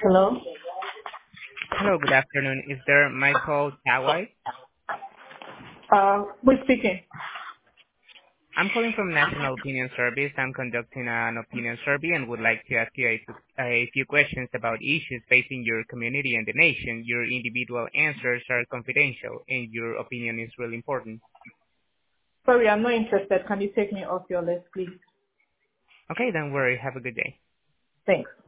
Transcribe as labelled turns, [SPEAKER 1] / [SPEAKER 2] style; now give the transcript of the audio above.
[SPEAKER 1] Hello?
[SPEAKER 2] Hello, good afternoon. Is there Michael Tawai?
[SPEAKER 1] Who's speaking?
[SPEAKER 2] I'm calling from National Opinion Service. I'm conducting an opinion survey and would like to ask you a few questions about issues facing your community and the nation. Your individual answers are confidential, and your opinion is really important.
[SPEAKER 1] Sorry, I'm not interested. Can you take me off your list, please?
[SPEAKER 2] Okay, don't worry. Have a good day.
[SPEAKER 1] Thanks.